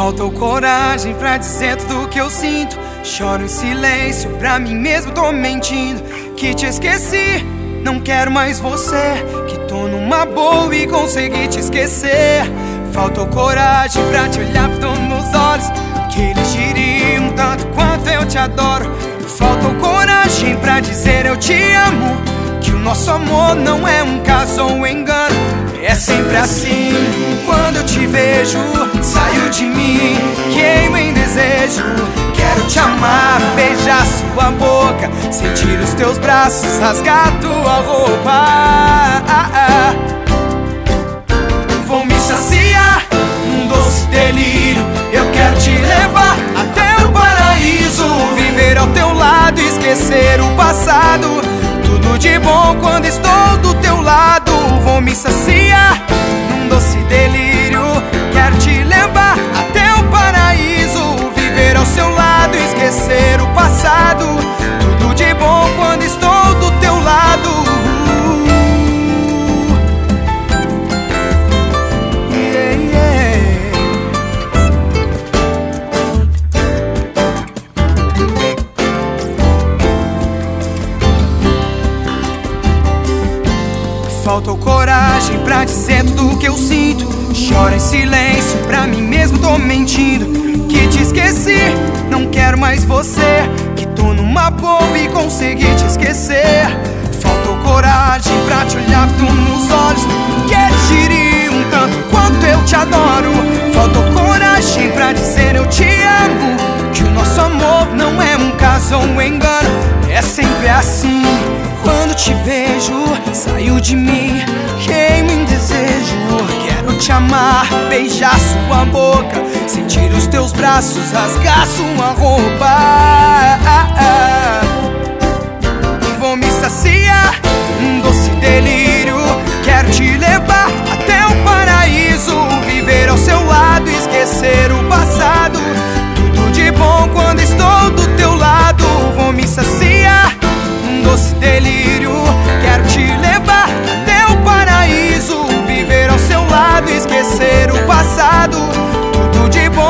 Faltou coragem pra dizer tudo que eu sinto. Choro em silêncio, pra mim mesmo tô mentindo. Que te esqueci, não quero mais você. Que tô numa boa e consegui te esquecer. Faltou coragem pra te olhar nos olhos, que eles diriam tanto quanto eu te adoro. Faltou coragem pra dizer eu te amo, que o nosso amor não é um caso ou um engano. É sempre assim, quando eu te vejo, saio de mim, queimo em desejo. Quero te amar, beijar sua boca, sentir os teus braços, rasgar tua roupa. Vou me saciar num doce delírio. Eu quero te levar até o paraíso, viver ao teu lado, esquecer o passado. Tudo de bom quando estou do teu lado. Vou me saciar num doce delírio. Quero te levar até o paraíso, viver ao seu lado, esquecer o passado. Tudo de bom quando estou do teu lado. Faltou coragem pra dizer tudo que eu sinto. Choro em silêncio, pra mim mesmo tô mentindo. Que te esqueci, não quero mais você. Que tô numa boa e consegui te esquecer. Faltou coragem pra te olhar nos olhos, que eles diriam tanto quanto eu te adoro. Faltou coragem pra dizer eu te amo, que o nosso amor não é um caso ou um engano. É sempre assim, quando te vejo, saio de mim, queimo em desejo. Quero te amar, beijar sua boca, sentir os teus braços, rasgar sua roupa. Vou me saciar num doce delírio. Quero te levar até o paraíso, viver ao seu lado, esquecer o passado. Tudo de bom quando estou do teu lado. Vou me saciar num doce delírio. Quero te levar até o paraíso, viver ao seu lado, esquecer o passado. Tudo de bom